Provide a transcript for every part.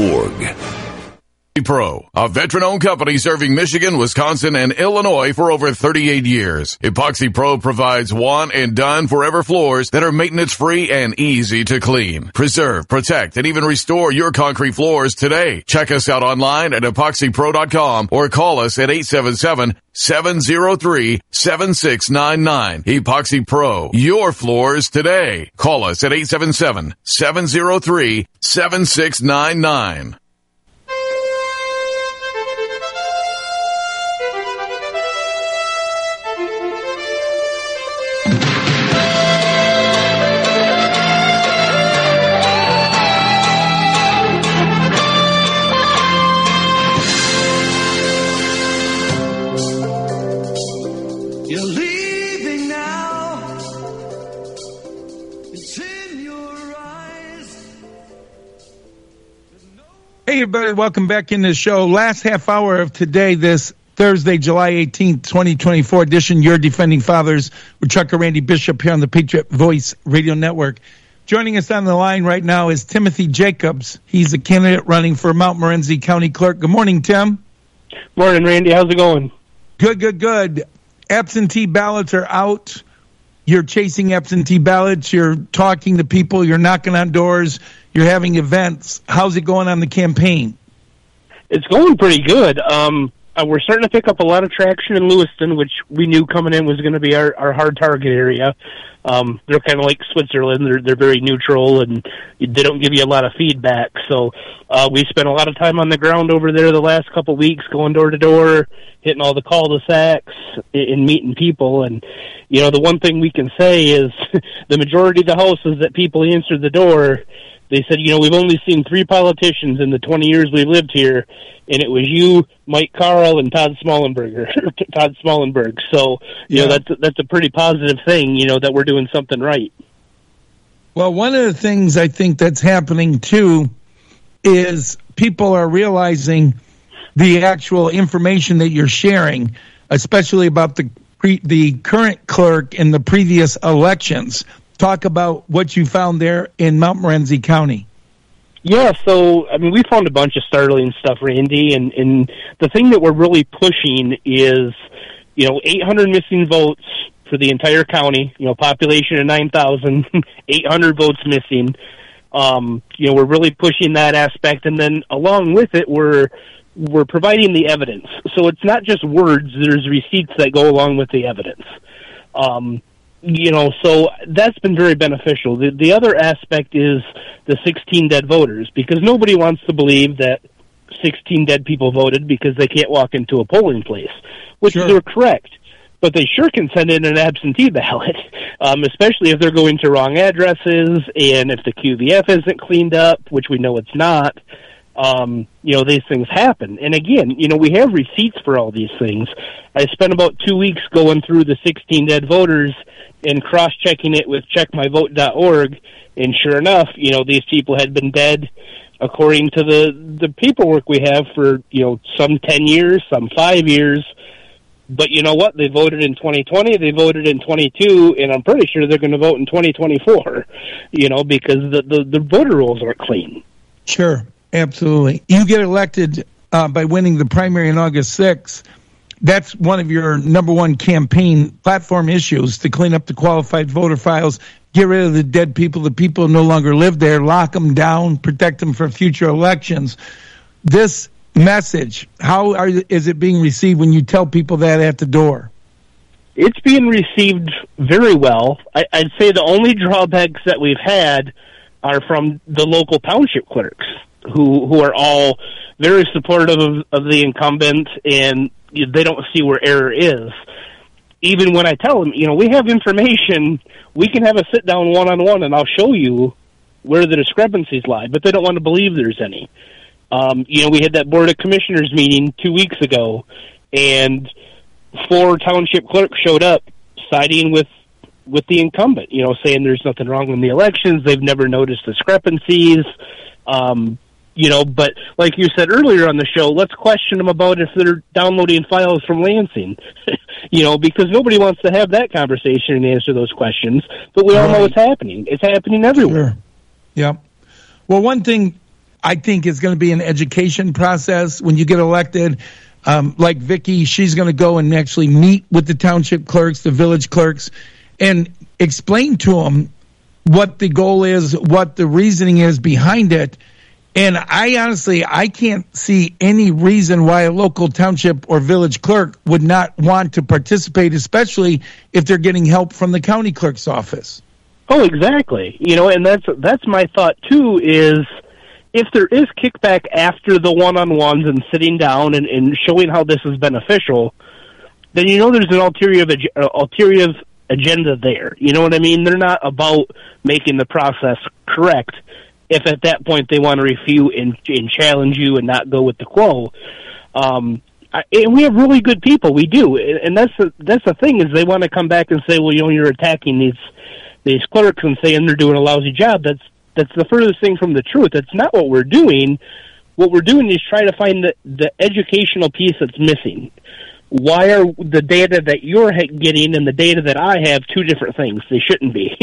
Pro, a veteran-owned company serving Michigan, Wisconsin, and Illinois for over 38 years. Epoxy Pro provides one-and-done forever floors that are maintenance-free and easy to clean. Preserve, protect, and even restore your concrete floors today. Check us out online at epoxypro.com or call us at 877-703-7699. Epoxy Pro, your floors today. Call us at 877-703-7699. Hey, everybody, welcome back in the show. Last half hour of today, this Thursday, July 18th, 2024 edition, Your Defending Fathers, with Chuck and Randy Bishop here on the Patriot Voice Radio Network. Joining us on the line right now is Timothy Jacobs. He's a candidate running for Mount Morency County Clerk. Good morning, Tim. Morning, Randy. How's it going? Good. Absentee ballots are out. You're chasing absentee ballots. You're talking to people. You're knocking on doors. You're having events. How's it going on the campaign? It's going pretty good. We're starting to pick up a lot of traction in Lewiston, which we knew coming in was going to be our hard target area. They're kind of like Switzerland. They're very neutral, and they don't give you a lot of feedback. So we spent a lot of time on the ground over there the last couple of weeks, going door to door, hitting all the cul-de-sacs and meeting people. And, you know, the one thing we can say is the majority of the houses that people answered the door, they said, you know, we've only seen 3 politicians in the 20 years we've lived here, and it was you, Mike Carl, and Todd Smollenberg. So, you know, that's a pretty positive thing, you know, that we're doing something right. Well, one of the things I think that's happening, too, is people are realizing the actual information that you're sharing, especially about the current clerk in the previous elections. Talk about what you found there in Mount Morency County. Yeah, so, I mean, we found a bunch of startling stuff, Randy, and the thing that we're really pushing is, you know, 800 missing votes for the entire county, you know, population of 9,000, 800 votes missing. You know, we're really pushing that aspect, and then along with it, we're providing the evidence. So it's not just words, there's receipts that go along with the evidence. You know, so that's been very beneficial. The other aspect is the 16 dead voters, because nobody wants to believe that 16 dead people voted because they can't walk into a polling place, which they're correct. But they sure can send in an absentee ballot, especially if they're going to wrong addresses and if the QVF isn't cleaned up, which we know it's not. You know, these things happen. And again, you know, we have receipts for all these things. I spent about 2 weeks going through the 16 dead voters and cross-checking it with checkmyvote.org, and sure enough, you know, these people had been dead according to the paperwork we have for, you know, some 10 years, some 5 years. But you know what? They voted in 2020, they voted in 22, and I'm pretty sure they're going to vote in 2024, you know, because the voter rolls aren't clean. Sure, absolutely. You get elected by winning the primary on August 6th. That's one of your number one campaign platform issues, to clean up the qualified voter files, get rid of the dead people, the people who no longer live there, lock them down, protect them for future elections. This message, is it being received when you tell people that at the door? It's being received very well. I'd say the only drawbacks that we've had are from the local township clerks, who are all very supportive of the incumbent, and they don't see where error is. Even when I tell them, you know, we have information, we can have a sit-down one-on-one, and I'll show you where the discrepancies lie, but they don't want to believe there's any. You know, we had that Board of Commissioners meeting 2 weeks ago, and 4 township clerks showed up siding with the incumbent, you know, saying there's nothing wrong with the elections, they've never noticed discrepancies. You know, but like you said earlier on the show, let's question them about if they're downloading files from Lansing, you know, because nobody wants to have that conversation and answer those questions. But we all know it's happening. It's happening everywhere. Sure. Yeah. Well, one thing I think it's going to be an education process when you get elected. Like Vicki, she's going to go and actually meet with the township clerks, the village clerks, and explain to them what the goal is, what the reasoning is behind it. And I can't see any reason why a local township or village clerk would not want to participate, especially if they're getting help from the county clerk's office. Oh, exactly. And that's my thought too, is if there is kickback after the one-on-ones and sitting down and showing how this is beneficial, then there's an ulterior agenda there. You know what I mean? They're not about making the process correct if at that point they want to refute and challenge you and not go with the quo. And we have really good people. We do. And that's the thing, is they want to come back and say, well, you're attacking these clerks and saying they're doing a lousy job. That's the furthest thing from the truth. That's not what we're doing. What we're doing is trying to find the educational piece that's missing. Why are the data that you're getting and the data that I have two different things? They shouldn't be.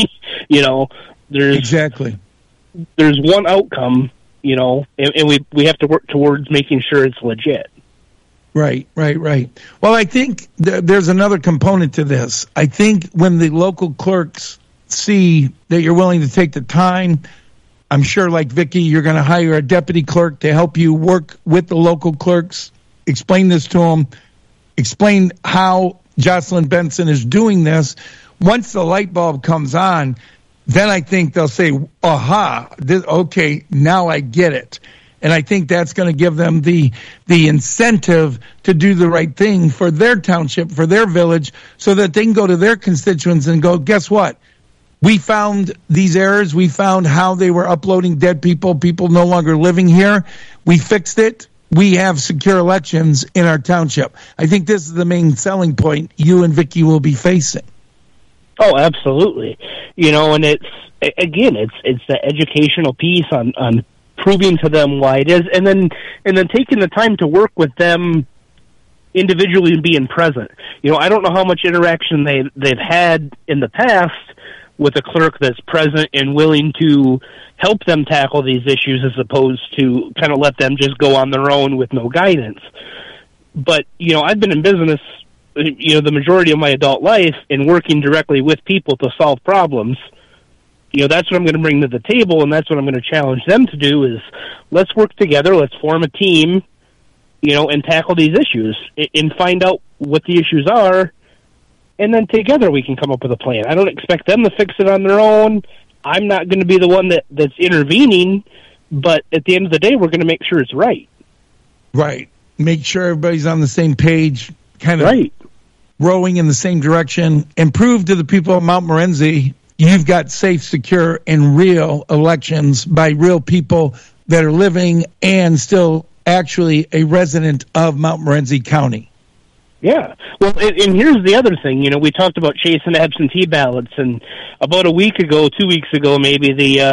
Exactly. There's one outcome, and we have to work towards making sure it's legit. Right. Well, I think there's another component to this. I think when the local clerks see that you're willing to take the time, I'm sure, like Vicki, you're going to hire a deputy clerk to help you work with the local clerks, explain this to them, explain how Jocelyn Benson is doing this. Once the light bulb comes on, then I think they'll say, aha, okay, now I get it. And I think that's going to give them the incentive to do the right thing for their township, for their village, so that they can go to their constituents and go, guess what? We found these errors. We found how they were uploading dead people no longer living here. We fixed it. We have secure elections in our township. I think this is the main selling point you and Vicki will be facing. Oh, absolutely. And it's the educational piece on proving to them why it is, and then taking the time to work with them individually and being present. I don't know how much interaction they've had in the past with a clerk that's present and willing to help them tackle these issues, as opposed to kind of let them just go on their own with no guidance. But, I've been in business, the majority of my adult life, and working directly with people to solve problems. That's what I'm going to bring to the table, and that's what I'm going to challenge them to do, is let's work together, let's form a team, and tackle these issues and find out what the issues are, and then together we can come up with a plan. I don't expect them to fix it on their own. I'm not going to be the one that's intervening, but at the end of the day, we're going to make sure it's right. Right. Make sure everybody's on the same page, kind of rowing in the same direction, and prove to the people of Mount Morency you've got safe, secure, and real elections by real people that are living and still actually a resident of Mount Morency County. Yeah. Well, and here's the other thing. We talked about chasing absentee ballots, and about 2 weeks ago, maybe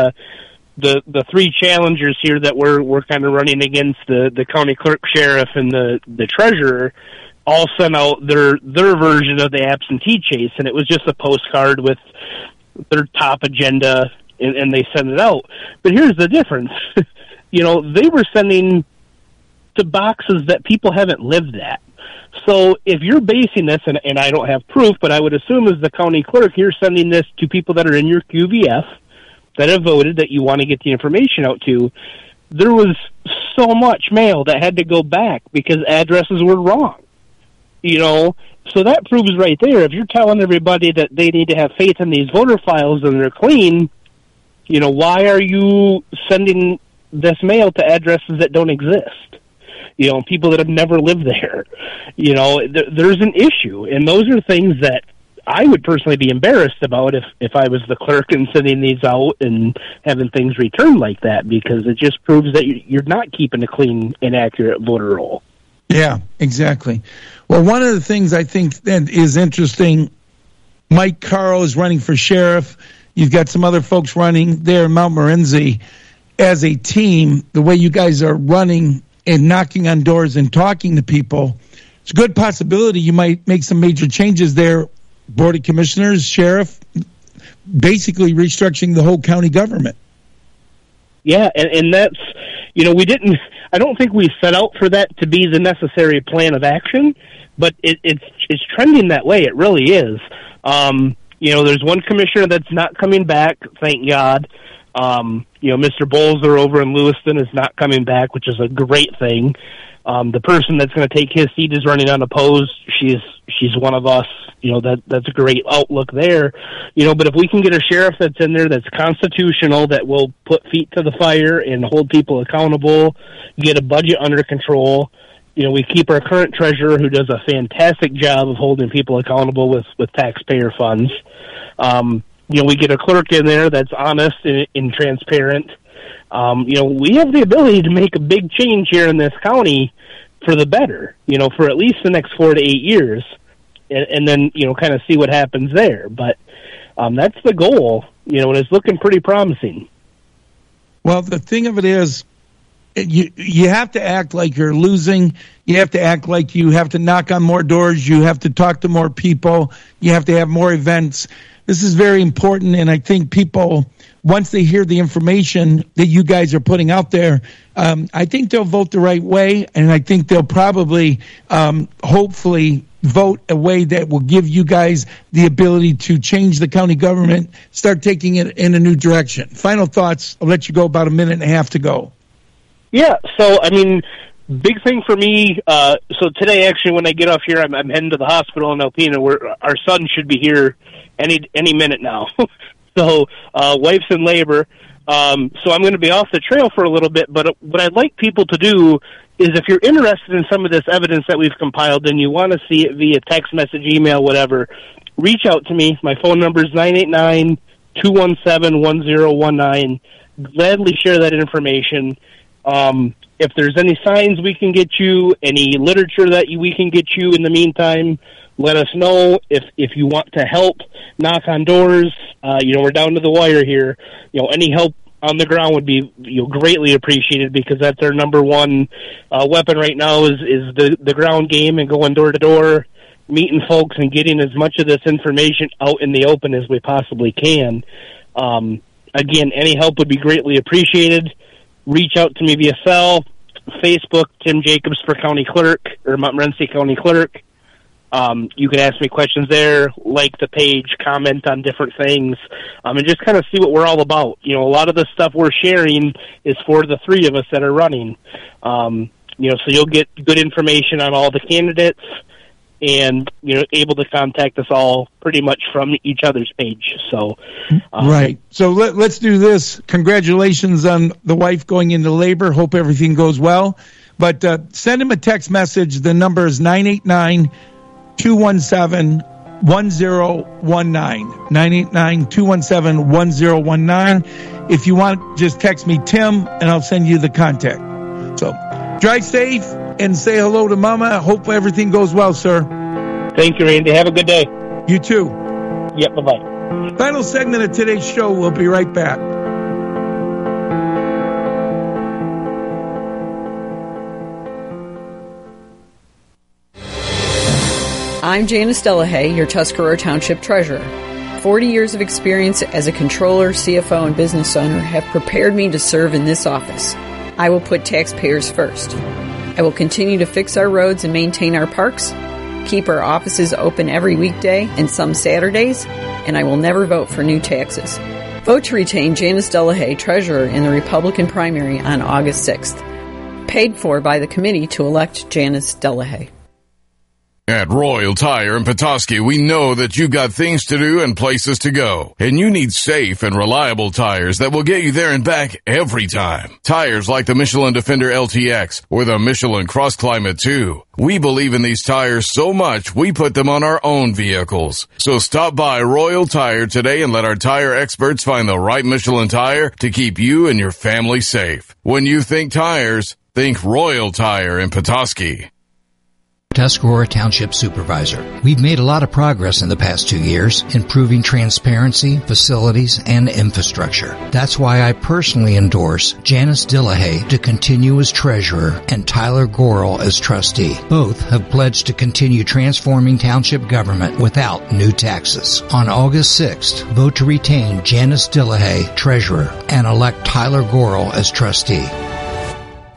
the three challengers here that were kind of running against the county clerk, sheriff, and the treasurer all sent out their version of the absentee chase, and it was just a postcard with their top agenda, and they sent it out. But here's the difference. They were sending to boxes that people haven't lived at. So if you're basing this, and I don't have proof, but I would assume as the county clerk, you're sending this to people that are in your QVF that have voted that you want to get the information out to. There was so much mail that had to go back because addresses were wrong. So that proves right there, if you're telling everybody that they need to have faith in these voter files and they're clean, why are you sending this mail to addresses that don't exist? People that have never lived there. There's an issue, and those are things that I would personally be embarrassed about if I was the clerk and sending these out and having things returned like that, because it just proves that you're not keeping a clean and accurate voter roll. Yeah, exactly. Well, one of the things I think that is interesting, Mike Caro is running for sheriff. You've got some other folks running there in Mount Morency. As a team, the way you guys are running and knocking on doors and talking to people, it's a good possibility you might make some major changes there. Board of Commissioners, sheriff, basically restructuring the whole county government. Yeah, and that's, I don't think we set out for that to be the necessary plan of action, but it's trending that way. It really is. There's one commissioner that's not coming back, thank God. Mr. Bolzer over in Lewiston is not coming back, which is a great thing. The person that's going to take his seat is running unopposed. She's one of us. That's a great outlook there. But if we can get a sheriff that's in there that's constitutional, that will put feet to the fire and hold people accountable, get a budget under control. We keep our current treasurer, who does a fantastic job of holding people accountable with taxpayer funds. We get a clerk in there that's honest and transparent. We have the ability to make a big change here in this county for the better, for at least the next 4 to 8 years, and then, kind of see what happens there. But that's the goal, and it's looking pretty promising. Well, the thing of it is, you have to act like you're losing. You have to act like you have to knock on more doors. You have to talk to more people. You have to have more events. This is very important, and I think people, once they hear the information that you guys are putting out there, I think they'll vote the right way, and I think they'll probably, hopefully, vote a way that will give you guys the ability to change the county government, start taking it in a new direction. Final thoughts. I'll let you go, about a minute and a half to go. Yeah, so, big thing for me, so today, actually, when I get off here, I'm heading to the hospital in Alpena, where our son should be here any minute now. So, wife's in labor. So I'm going to be off the trail for a little bit, but what I'd like people to do is, if you're interested in some of this evidence that we've compiled and you want to see it via text message, email, whatever, reach out to me. My phone number is 989-217-1019. Gladly share that information. If there's any signs we can get you, any literature that we can get you in the meantime, let us know. If you want to help knock on doors, we're down to the wire here. Any help on the ground would be greatly appreciated, because that's our number one weapon right now is the ground game, and going door to door, meeting folks and getting as much of this information out in the open as we possibly can. Again, any help would be greatly appreciated. Reach out to me via cell, Facebook, Tim Jacobs for County Clerk, or Montmorency County Clerk. You can ask me questions there, like the page, comment on different things, and just kind of see what we're all about. A lot of the stuff we're sharing is for the three of us that are running. So you'll get good information on all the candidates, and able to contact us all pretty much from each other's page. So right. So let's do this. Congratulations on the wife going into labor. Hope everything goes well. But send him a text message. The number is 989-217-1019. 989-217-1019. If you want, just text me Tim, and I'll send you the contact. So drive safe and say hello to Mama. Hope everything goes well, sir. Thank you, Randy. Have a good day. You too. Yep, bye-bye. Final segment of today's show. We'll be right back. I'm Janice Delahaye, your Tuscarora Township Treasurer. 40 years of experience as a controller, CFO, and business owner have prepared me to serve in this office. I will put taxpayers first. I will continue to fix our roads and maintain our parks, keep our offices open every weekday and some Saturdays, and I will never vote for new taxes. Vote to retain Janice Delahaye, Treasurer, in the Republican primary on August 6th. Paid for by the committee to elect Janice Delahaye. At Royal Tire in Petoskey, we know that you've got things to do and places to go, and you need safe and reliable tires that will get you there and back every time. Tires like the Michelin Defender LTX or the Michelin Cross Climate 2. We believe in these tires so much, we put them on our own vehicles. So stop by Royal Tire today and let our tire experts find the right Michelin tire to keep you and your family safe. When you think tires, think Royal Tire in Petoskey. Tuscarora Township Supervisor. We've made a lot of progress in the past 2 years, improving transparency, facilities, and infrastructure. That's why I personally endorse Janice Delahaye to continue as treasurer and Tyler Gorel as trustee. Both have pledged to continue transforming township government without new taxes. On August 6th, vote to retain Janice Delahaye, treasurer, and elect Tyler Gorel as trustee.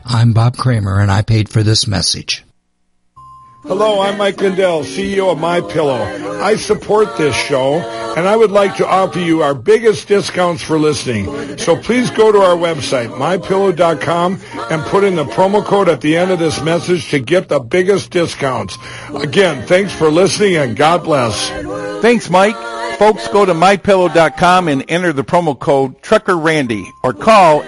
I'm Bob Kramer, and I paid for this message. Hello, I'm Mike Lindell, CEO of MyPillow. I support this show, and I would like to offer you our biggest discounts for listening. So please go to our website, MyPillow.com, and put in the promo code at the end of this message to get the biggest discounts. Again, thanks for listening, and God bless. Thanks, Mike. Folks, go to MyPillow.com and enter the promo code TruckerRandy or call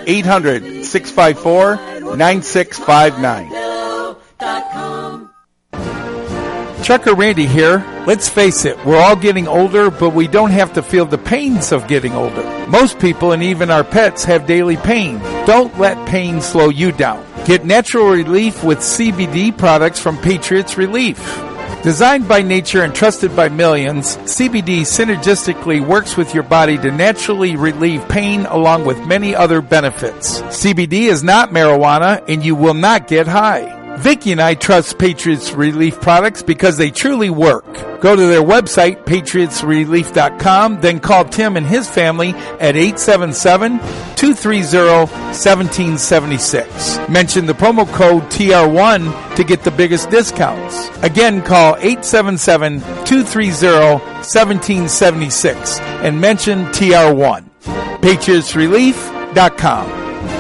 800-654-9659. Trucker Randy here. Let's face it, we're all getting older, but we don't have to feel the pains of getting older. Most people and even our pets have daily pain. Don't let pain slow you down. Get natural relief with CBD products from Patriots Relief. Designed by nature and trusted by millions, CBD synergistically works with your body to naturally relieve pain along with many other benefits. CBD is not marijuana and you will not get high. Vicki and I trust Patriots Relief products because they truly work. Go to their website, patriotsrelief.com, then call Tim and his family at 877-230-1776. Mention the promo code TR1 to get the biggest discounts. Again, call 877-230-1776 and mention TR1. patriotsrelief.com.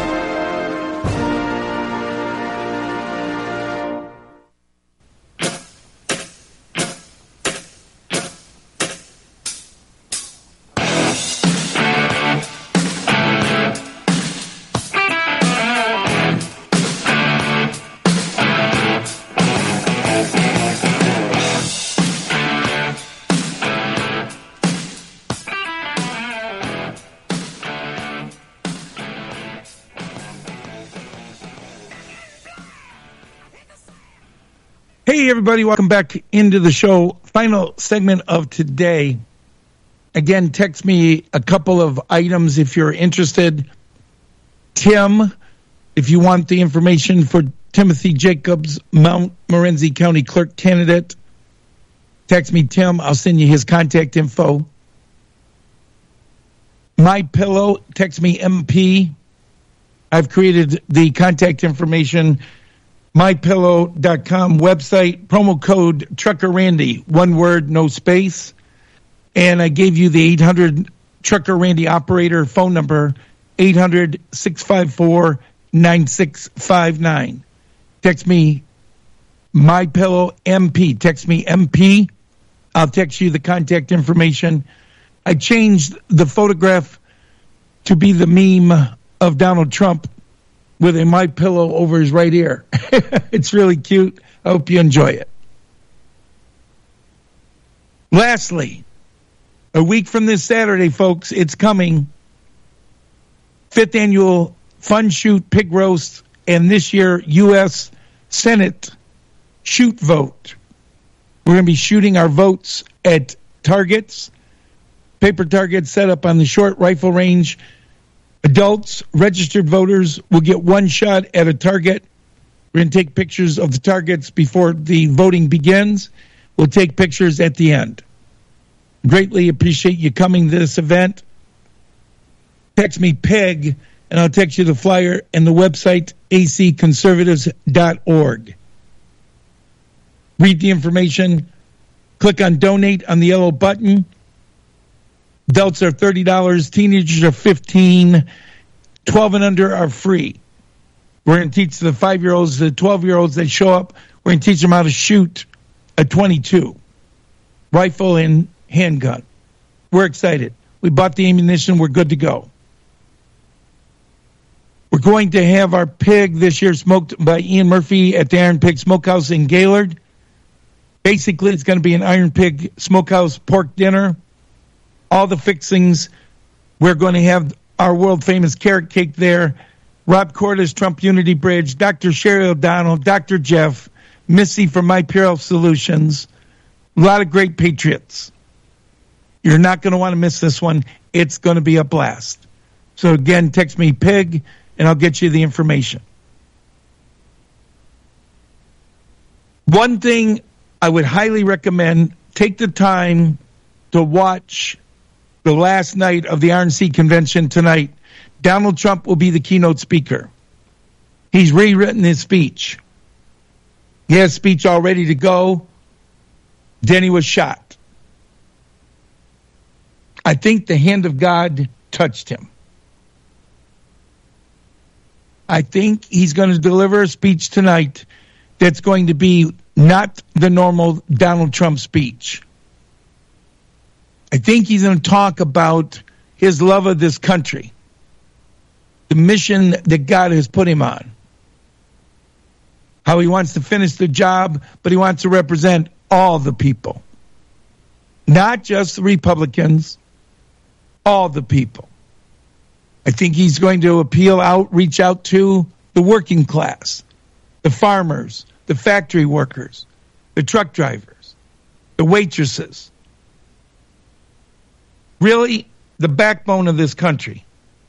Hey, everybody, welcome back into the show. Final segment of today. Again, text me a couple of items if you're interested. Tim, if you want the information for Timothy Jacobs, Mount Morenci County Clerk candidate, text me, Tim. I'll send you his contact info. MyPillow, text me MP. I've created the contact information. MyPillow.com website, promo code TruckerRandy, one word, no space. And I gave you the 800 Trucker Randy operator phone number, 800-654-9659. Text me MyPillow MP. Text me MP. I'll text you the contact information. I changed the photograph to be the meme of Donald Trump with a MyPillow over his right ear. It's really cute. I hope you enjoy it. Lastly, a week from this Saturday, folks, it's coming. 5th annual Fun Shoot Pig Roast, and this year, U.S. Senate Shoot Vote. We're going to be shooting our votes at targets, paper targets set up on the short rifle range. Adults, registered voters, will get one shot at a target. We're going to take pictures of the targets before the voting begins. We'll take pictures at the end. Greatly appreciate you coming to this event. Text me PEG, and I'll text you the flyer and the website, acconservatives.org. Read the information. Click on donate on the yellow button. Adults are $30. Teenagers are $15. 12 and under are free. We're going to teach the 5-year-olds, the 12-year-olds that show up, we're going to teach them how to shoot a .22 rifle and handgun. We're excited. We bought the ammunition. We're good to go. We're going to have our pig this year smoked by Ian Murphy at the Iron Pig Smokehouse in Gaylord. Basically, it's going to be an Iron Pig Smokehouse pork dinner. All the fixings. We're going to have our world-famous carrot cake there. Rob Cordes, Trump Unity Bridge, Dr. Sherry O'Donnell, Dr. Jeff, Missy from My Pure Health Solutions. A lot of great patriots. You're not going to want to miss this one. It's going to be a blast. So, again, text me PIG, and I'll get you the information. One thing I would highly recommend, take the time to watch the last night of the RNC convention tonight. Donald Trump will be the keynote speaker. He's rewritten his speech. He has speech all ready to go. Then he was shot. I think the hand of God touched him. I think he's going to deliver a speech tonight that's going to be not the normal Donald Trump speech. I think he's going to talk about his love of this country, the mission that God has put him on, how he wants to finish the job, but he wants to represent all the people, not just the Republicans, all the people. I think he's going to reach out to the working class, the farmers, the factory workers, the truck drivers, the waitresses. Really, the backbone of this country.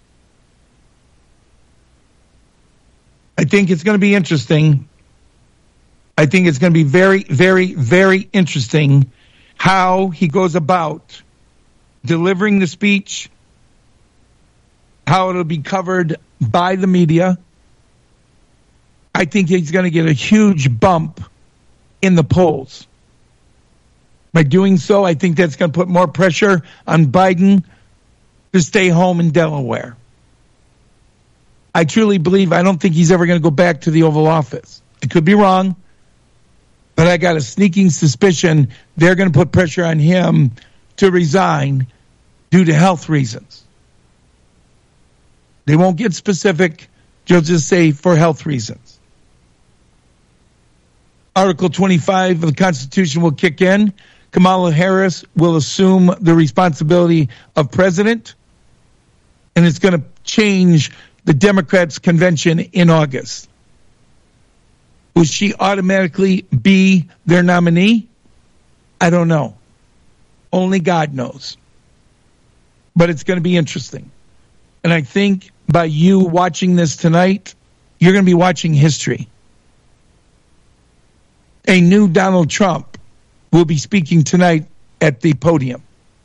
I think it's going to be interesting. I think it's going to be very, very, very interesting how he goes about delivering the speech, how it'll be covered by the media. I think he's going to get a huge bump in the polls. By doing so, I think that's going to put more pressure on Biden to stay home in Delaware. I truly believe, I don't think he's ever going to go back to the Oval Office. I could be wrong, but I got a sneaking suspicion they're going to put pressure on him to resign due to health reasons. They won't get specific. They'll just say for health reasons. Article 25 of the Constitution will kick in. Kamala Harris will assume the responsibility of president, and it's going to change the Democrats' convention in August. Will she automatically be their nominee? I don't know. Only God knows. But it's going to be interesting. And I think by you watching this tonight, you're going to be watching history. A new Donald Trump will be speaking tonight at the podium.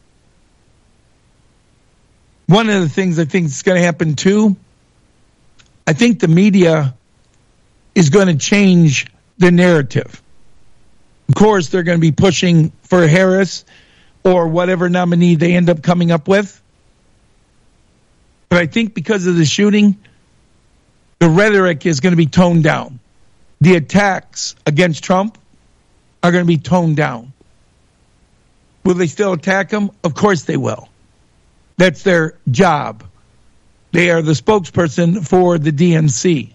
One of the things I think is going to happen too, I think the media is going to change the narrative. Of course, they're going to be pushing for Harris or whatever nominee they end up coming up with. But I think because of the shooting, the rhetoric is going to be toned down. The attacks against Trump are going to be toned down. Will they still attack him? Of course they will. That's their job. They are the spokesperson for the DNC.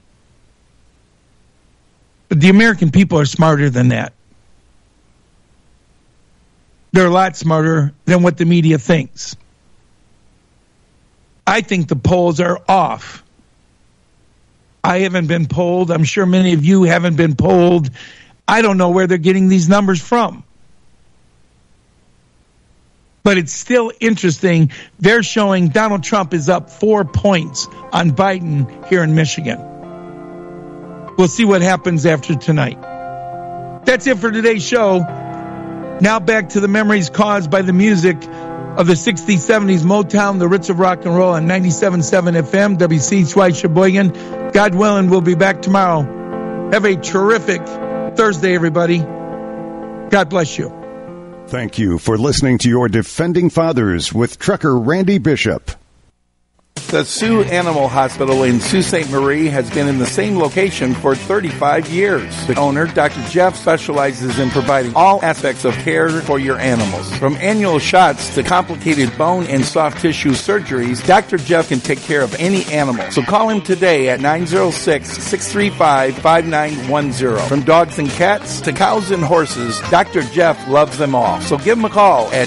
But the American people are smarter than that. They're a lot smarter than what the media thinks. I think the polls are off. I haven't been polled. I'm sure many of you haven't been polled. I don't know where they're getting these numbers from. But it's still interesting. They're showing Donald Trump is up 4 points on Biden here in Michigan. We'll see what happens after tonight. That's it for today's show. Now back to the memories caused by the music of the 60s, 70s, Motown, the Ritz of rock and roll on 97.7 FM, WCHY Sheboygan. God willing, we'll be back tomorrow. Have a terrific Thursday, everybody. God bless you. Thank you for listening to your Defending Fathers with Trucker Randy Bishop. The Sioux Animal Hospital in Sault Ste. Marie has been in the same location for 35 years. The owner, Dr. Jeff, specializes in providing all aspects of care for your animals. From annual shots to complicated bone and soft tissue surgeries, Dr. Jeff can take care of any animal. So call him today at 906-635-5910. From dogs and cats to cows and horses, Dr. Jeff loves them all. So give him a call at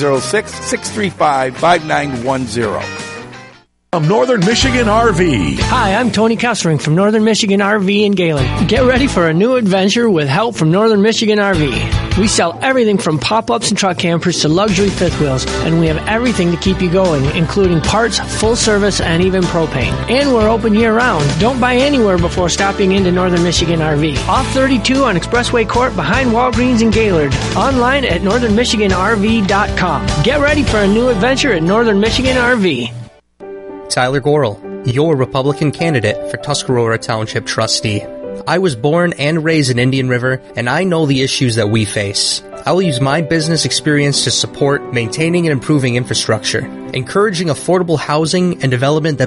906-635-5910. From Northern Michigan RV. Hi, I'm Tony Kessering from Northern Michigan RV in Galen. Get ready for a new adventure with help from Northern Michigan RV. We sell everything from pop-ups and truck campers to luxury fifth wheels, and we have everything to keep you going, including parts, full service, and even propane. And we're open year-round. Don't buy anywhere before stopping into Northern Michigan RV. Off 32 on Expressway Court behind Walgreens in Gaylord. Online at northernmichiganrv.com. Get ready for a new adventure at Northern Michigan RV. Tyler Gorel, your Republican candidate for Tuscarora Township trustee. I was born and raised in Indian River, and I know the issues that we face. I will use my business experience to support maintaining and improving infrastructure, encouraging affordable housing and development that